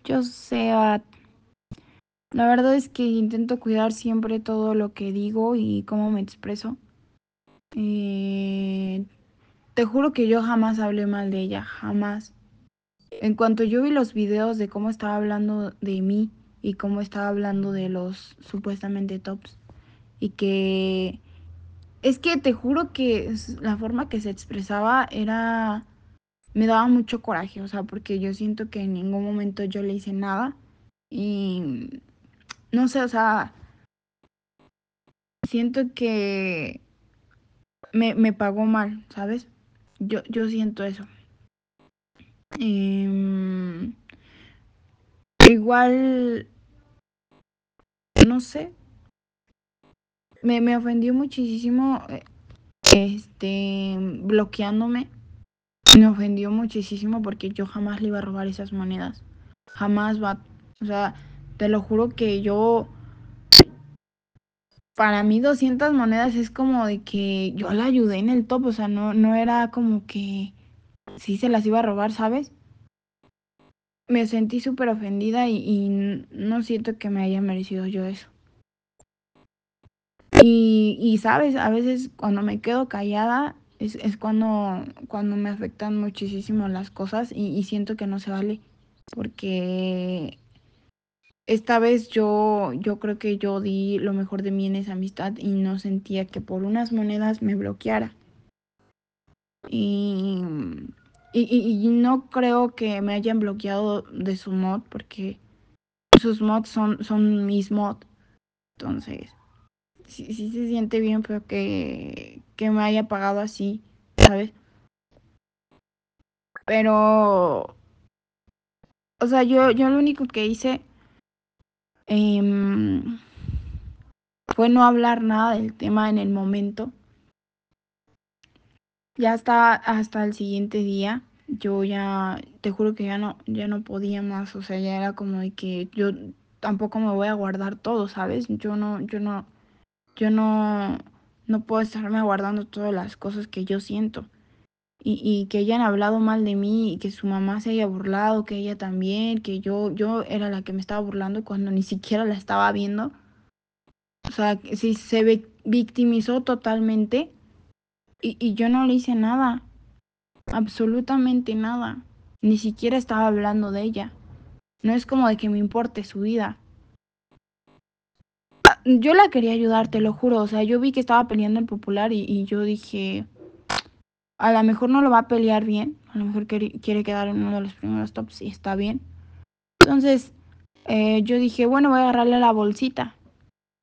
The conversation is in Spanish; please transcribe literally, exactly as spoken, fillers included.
Yo sé, ah, la verdad es que intento cuidar siempre todo lo que digo y cómo me expreso. Eh, te juro que yo jamás hablé mal de ella, jamás. En cuanto yo vi los videos de cómo estaba hablando de mí y cómo estaba hablando de los supuestamente tops y que es que te juro que la forma que se expresaba era me daba mucho coraje, o sea, porque yo siento que en ningún momento yo le hice nada y no sé, o sea, siento que me, me pagó mal, ¿sabes? Yo, yo siento eso. Eh, igual, no sé, me, me ofendió muchísimo, eh, este, bloqueándome. Me ofendió muchísimo porque yo jamás le iba a robar esas monedas. Jamás va, o sea, te lo juro que yo, para mí doscientas monedas es como de que yo la ayudé en el top, o sea, no, no era como que sí se las iba a robar, ¿sabes? Me sentí súper ofendida y, y no siento que me haya merecido yo eso. Y, y sabes, a veces cuando me quedo callada es, es cuando, cuando me afectan muchísimo las cosas y, y siento que no se vale. Porque esta vez yo, yo creo que yo di lo mejor de mí en esa amistad y no sentía que por unas monedas me bloqueara. Y, y, y, y no creo que me hayan bloqueado de su mod porque sus mods son, son mis mods. Entonces, sí, sí se siente bien, pero que, que me haya pagado así, ¿sabes? Pero, o sea, yo, yo lo único que hice eh, fue no hablar nada del tema en el momento. Ya hasta, hasta el siguiente día, yo ya, te juro que ya no, ya no podía más, o sea, ya era como de que yo tampoco me voy a guardar todo, ¿sabes? Yo no, yo no, yo no, no puedo estarme guardando todas las cosas que yo siento. Y, y que hayan hablado mal de mí y que su mamá se haya burlado, que ella también, que yo, yo era la que me estaba burlando cuando ni siquiera la estaba viendo. O sea, sí se ve, victimizó totalmente y, y yo no le hice nada, absolutamente nada. Ni siquiera estaba hablando de ella. No es como de que me importe su vida. Yo la quería ayudar, te lo juro. O sea, yo vi que estaba peleando el popular y, y yo dije, a lo mejor no lo va a pelear bien. A lo mejor quiere, quiere quedar en uno de los primeros tops y está bien. Entonces, eh, yo dije, bueno, voy a agarrarle la bolsita.